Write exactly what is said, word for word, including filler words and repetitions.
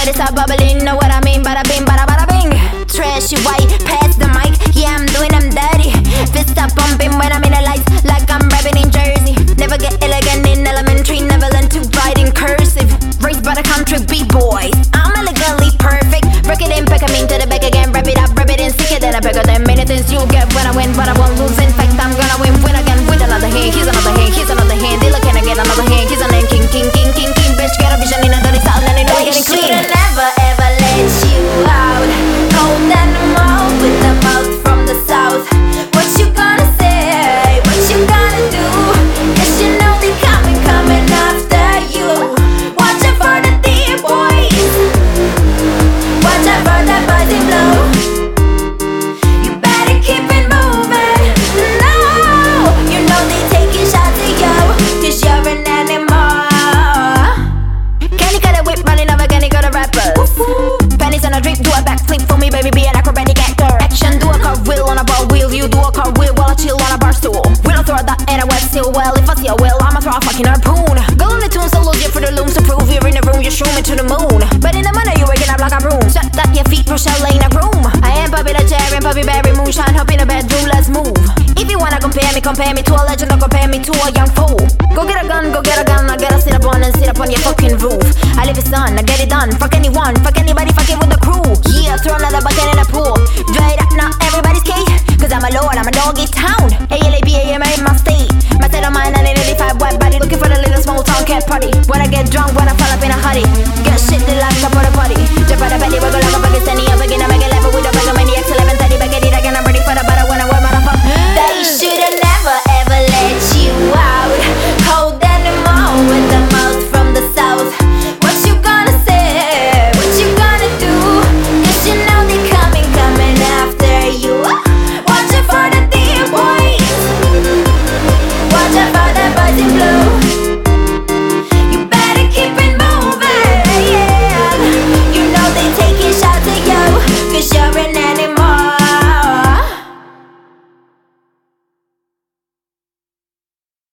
let it start bubbling. Know what I mean? Bada bing, bada bada bing. Trashy white, pass the mic. Yeah, I'm doing them dirty. Fist up bumping when I'm in the lights, like I'm rapping in Jersey. Never get elegant in elementary, never learn to write in cursive. Raised by the country B-boys, I'm elegantly perfect. Break it in, pick 'em into the back again. Wrap it up, rap it in, stick it in. I bigger than many things you get when I win, but I won't lose. In fact, I'm gonna win, win again with another hand. Here's another hand, here's another hand. They looking to get another hand. Here's a name, king, king, king, king, king. Bitch, get a vision in a dirty style, and they know we're getting clean. They shoulda never ever let you out. Cold animal with the mouth from the south. What you gonna say? What you gonna do? 'Cause you know they coming, coming after you. Watch out for the dear boys. Watch out for the boys in blue. You better keep it moving. No, you know they taking shots at you, 'cause you're an animal. Can you cut a whip, running over, can you go to rappers? Pennies on a drip, do a backflip for me, baby, be an acrobatic actor. Action, do a cartwheel on a ball wheel. You do a cartwheel while I chill on a bar stool. We don't throw that and I wet still well. If I see a whale, I'ma throw a fucking harpoon. Go on the tune, so lose you for the looms to prove you're in the room, you're shrooming to the moon. But in the morning, you're waking up like a broom. Shut up your feet, Rochelle ain't a groom. I am Puppy the Cherry and Puppy Berry Moonshine. Hop in the bedroom, let's move. If you wanna compare me, compare me to a legend, or compare me to a young fool. Go get a gun, go get a gun, I gotta sit up on and sit up on your fucking roof. I live it son, I get it done, fuck anyone, fuck anyone.